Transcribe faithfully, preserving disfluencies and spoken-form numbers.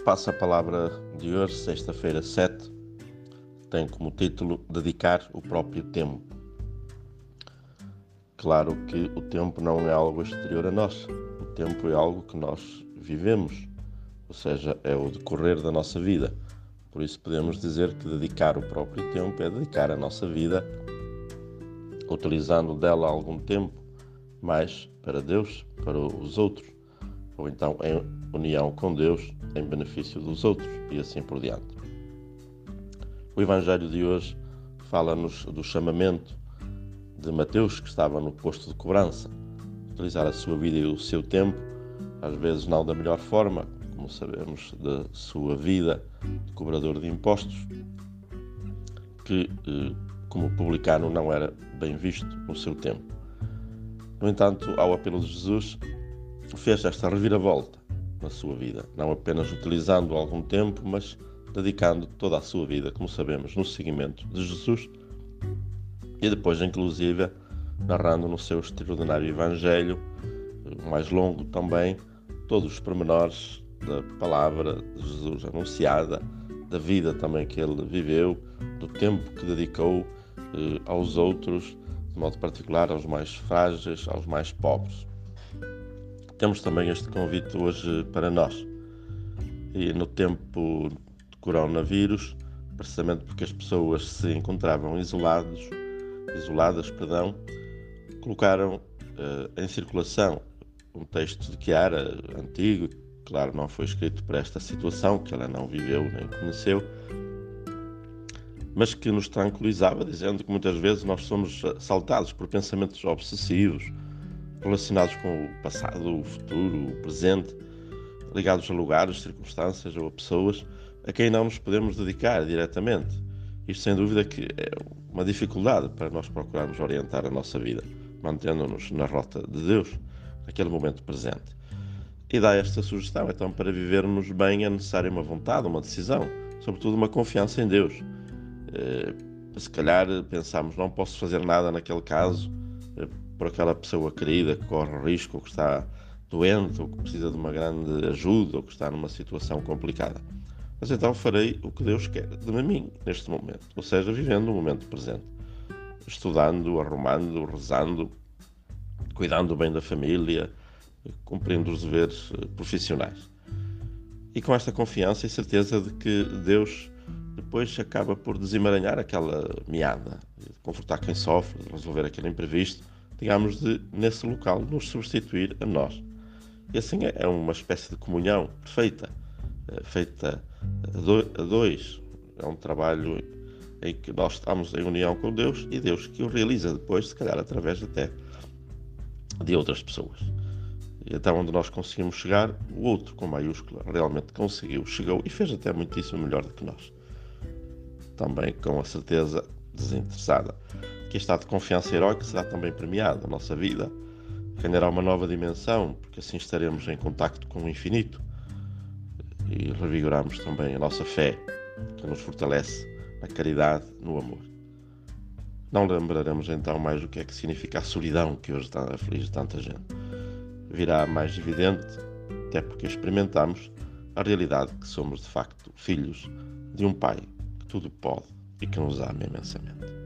Espaço a palavra de hoje, sexta-feira sete, tem como título Dedicar o próprio tempo. Claro que o tempo não é algo exterior a nós, o tempo é algo que nós vivemos, ou seja, é o decorrer da nossa vida. Por isso podemos dizer que dedicar o próprio tempo é dedicar a nossa vida, utilizando dela algum tempo mais para Deus, para os outros, ou então em união com Deus, em benefício dos outros, e assim por diante. O Evangelho de hoje fala-nos do chamamento de Mateus, que estava no posto de cobrança, utilizar a sua vida e o seu tempo, às vezes não da melhor forma, como sabemos da sua vida de cobrador de impostos, que como publicano não era bem visto no seu tempo. No entanto, ao apelo de Jesus, fez esta reviravolta na sua vida, não apenas utilizando algum tempo, mas dedicando toda a sua vida, como sabemos, no seguimento de Jesus, e depois, inclusive, narrando no seu extraordinário Evangelho, mais longo também, todos os pormenores da palavra de Jesus anunciada, da vida também que ele viveu, do tempo que dedicou eh, aos outros, de modo particular aos mais frágeis, aos mais pobres. Temos também este convite hoje para nós. E no tempo de coronavírus, precisamente porque as pessoas se encontravam isolados, isoladas, perdão, colocaram uh, em circulação um texto de Chiara, antigo, claro, não foi escrito para esta situação, que ela não viveu nem conheceu, mas que nos tranquilizava, dizendo que muitas vezes nós somos assaltados por pensamentos obsessivos, relacionados com o passado, o futuro, o presente, ligados a lugares, circunstâncias ou a pessoas a quem não nos podemos dedicar diretamente. Isto, sem dúvida, que é uma dificuldade para nós procurarmos orientar a nossa vida, mantendo-nos na rota de Deus, naquele momento presente. E dá esta sugestão, então, para vivermos bem é necessária uma vontade, uma decisão, sobretudo uma confiança em Deus. Eh, se calhar pensamos, não posso fazer nada naquele caso, eh, por aquela pessoa querida que corre risco, ou que está doente, ou que precisa de uma grande ajuda, ou que está numa situação complicada. Mas então farei o que Deus quer de mim neste momento, ou seja, vivendo o momento presente, estudando, arrumando, rezando, cuidando bem da família, cumprindo os deveres profissionais. E com esta confiança e certeza de que Deus depois acaba por desemaranhar aquela meada, de confortar quem sofre, de resolver aquele imprevisto, digamos, de, nesse local, nos substituir a nós. E assim é uma espécie de comunhão perfeita, feita a dois. É um trabalho em que nós estamos em união com Deus e Deus que o realiza depois, se calhar através até de outras pessoas. E até onde nós conseguimos chegar, o outro, com maiúscula, realmente conseguiu, chegou e fez até muitíssimo melhor do que nós. Também com a certeza desinteressada que este ato de confiança heroica será também premiado. A nossa vida ganhará uma nova dimensão, porque assim estaremos em contacto com o infinito e revigoramos também a nossa fé, que nos fortalece na caridade, no amor. Não lembraremos então mais o que é que significa a solidão que hoje está aflige tanta gente. Virá mais evidente, até porque experimentamos a realidade que somos de facto filhos de um Pai que tudo pode e que nos ama imensamente.